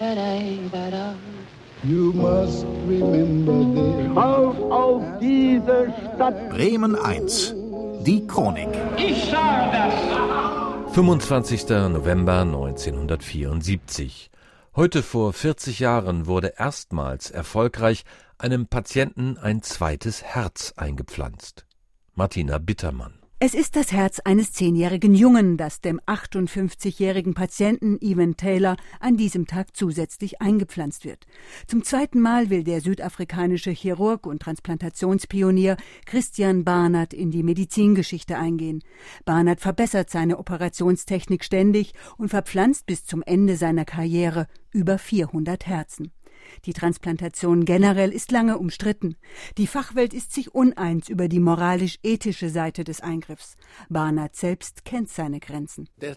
You must remember this. Auf diese Stadt. Bremen 1. Die Chronik. Ich sage das. 25. November 1974. Heute vor 40 Jahren wurde erstmals erfolgreich einem Patienten ein zweites Herz eingepflanzt. Martina Bittermann. Es ist das Herz eines 10-jährigen Jungen, das dem 58-jährigen Patienten Evan Taylor an diesem Tag zusätzlich eingepflanzt wird. Zum zweiten Mal will der südafrikanische Chirurg und Transplantationspionier Christian Barnard in die Medizingeschichte eingehen. Barnard verbessert seine Operationstechnik ständig und verpflanzt bis zum Ende seiner Karriere über 400 Herzen. Die Transplantation generell ist lange umstritten. Die Fachwelt ist sich uneins über die moralisch-ethische Seite des Eingriffs. Barnard selbst kennt seine Grenzen. Der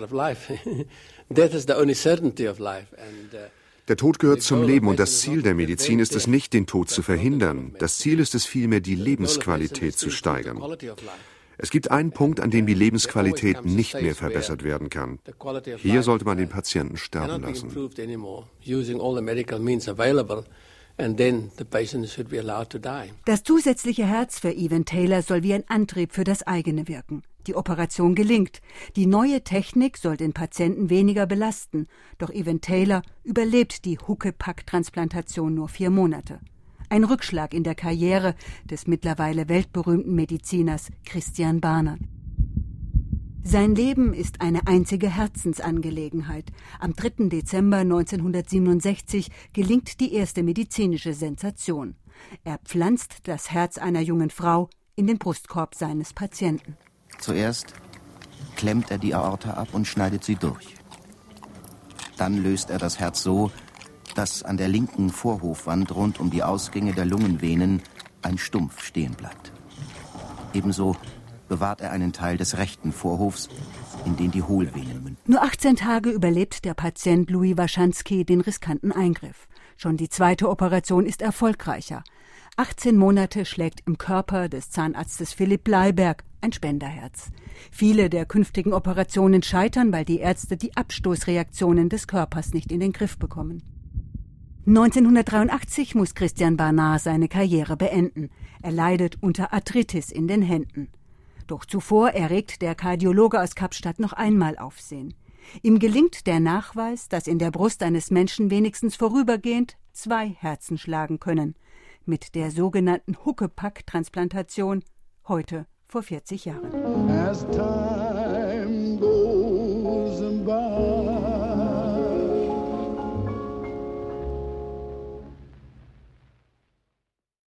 Tod gehört zum Leben und das Ziel der Medizin ist es nicht, den Tod zu verhindern. Das Ziel ist es vielmehr, die Lebensqualität zu steigern. Es gibt einen Punkt, an dem die Lebensqualität nicht mehr verbessert werden kann. Hier sollte man den Patienten sterben lassen. Das zusätzliche Herz für Evan Taylor soll wie ein Antrieb für das eigene wirken. Die Operation gelingt. Die neue Technik soll den Patienten weniger belasten. Doch Evan Taylor überlebt die Huckepack-Transplantation nur 4 Monate. Ein Rückschlag in der Karriere des mittlerweile weltberühmten Mediziners Christian Barnard. Sein Leben ist eine einzige Herzensangelegenheit. Am 3. Dezember 1967 gelingt die erste medizinische Sensation. Er pflanzt das Herz einer jungen Frau in den Brustkorb seines Patienten. Zuerst klemmt er die Aorta ab und schneidet sie durch. Dann löst er das Herz so, dass an der linken Vorhofwand rund um die Ausgänge der Lungenvenen ein Stumpf stehen bleibt. Ebenso bewahrt er einen Teil des rechten Vorhofs, in den die Hohlvenen münden. Nur 18 Tage überlebt der Patient Louis Waschanski den riskanten Eingriff. Schon die zweite Operation ist erfolgreicher. 18 Monate schlägt im Körper des Zahnarztes Philipp Bleiberg ein Spenderherz. Viele der künftigen Operationen scheitern, weil die Ärzte die Abstoßreaktionen des Körpers nicht in den Griff bekommen. 1983 muss Christian Barnard seine Karriere beenden. Er leidet unter Arthritis in den Händen. Doch zuvor erregt der Kardiologe aus Kapstadt noch einmal Aufsehen. Ihm gelingt der Nachweis, dass in der Brust eines Menschen wenigstens vorübergehend 2 Herzen schlagen können. Mit der sogenannten Huckepack-Transplantation heute vor 40 Jahren.